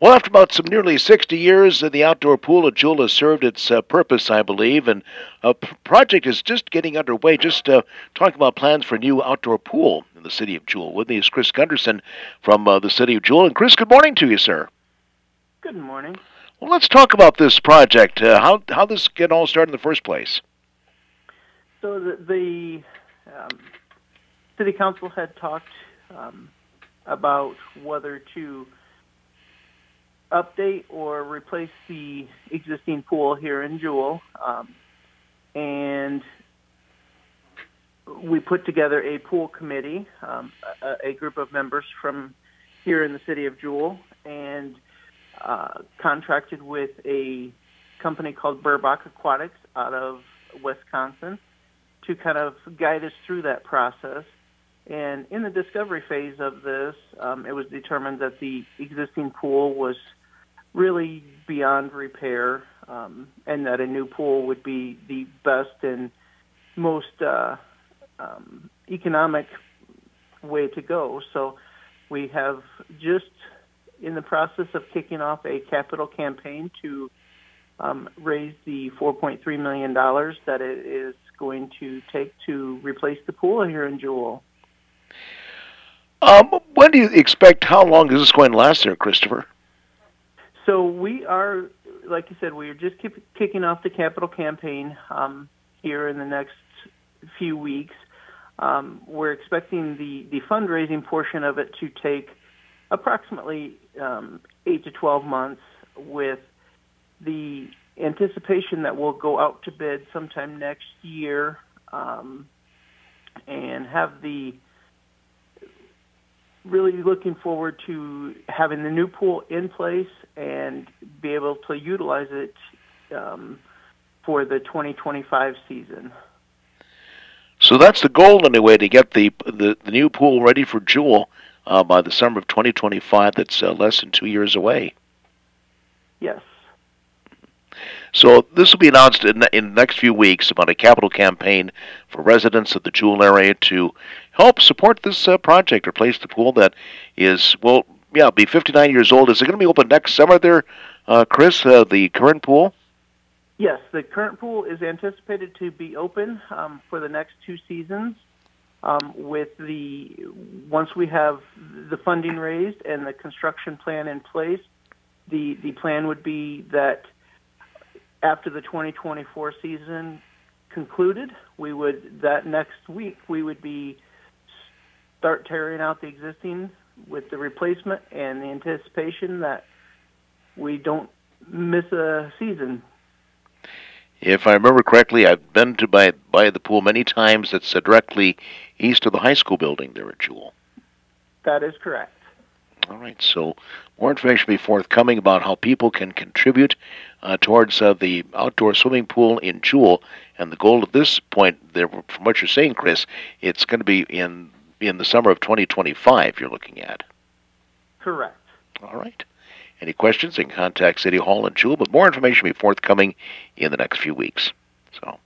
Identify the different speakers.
Speaker 1: Well, after about some nearly 60 years, the outdoor pool at Jewel has served its purpose, I believe, and a project is just getting underway. Just talking about plans for a new outdoor pool in the city of Jewel. With me is Chris Gunderson from the city of Jewel. And Chris, good morning to you, sir.
Speaker 2: Good morning.
Speaker 1: Well, let's talk about this project. How this get all started in the first place?
Speaker 2: So the city council had talked about whether to update or replace the existing pool here in Jewel, and we put together a pool committee, a group of members from here in the city of Jewel, and contracted with a company called Burbach Aquatics out of Wisconsin to kind of guide us through that process. And in the discovery phase of this, it was determined that the existing pool was really beyond repair, and that a new pool would be the best and most economic way to go. So we have just in the process of kicking off a capital campaign to raise the $4.3 million that it is going to take to replace the pool here in Jewel.
Speaker 1: When do you expect, how long is this going to last there, Christopher?
Speaker 2: So we are, like you said, we are just kicking off the capital campaign here in the next few weeks. We're expecting the fundraising portion of it to take approximately 8 to 12 months, with the anticipation that we'll go out to bid sometime next year and have the really looking forward to having the new pool in place and be able to utilize it for the 2025 season.
Speaker 1: So that's the goal anyway, to get the new pool ready for Jewel by the summer of 2025. That's less than 2 years away.
Speaker 2: Yes.
Speaker 1: So this will be announced in the next few weeks about a capital campaign for residents of the Jewel area to help support this project, replace the pool that is, well, yeah, be 59 years old. Is it going to be open next summer there, Chris, the current pool?
Speaker 2: Yes, the current pool is anticipated to be open for the next 2 seasons. Once we have the funding raised and the construction plan in place, the plan would be that after the 2024 season concluded, that next week we would start tearing out the existing with the replacement, and the anticipation that we don't miss a season.
Speaker 1: If I remember correctly, I've been to by the pool many times. It's directly east of the high school building there at Jewel.
Speaker 2: That is correct.
Speaker 1: All right, so more information will be forthcoming about how people can contribute towards the outdoor swimming pool in Jewel. And the goal at this point, there, from what you're saying, Chris, it's going to be in the summer of 2025 you're looking at.
Speaker 2: Correct.
Speaker 1: All right. Any questions, you can contact City Hall in Jewel, but more information will be forthcoming in the next few weeks. So.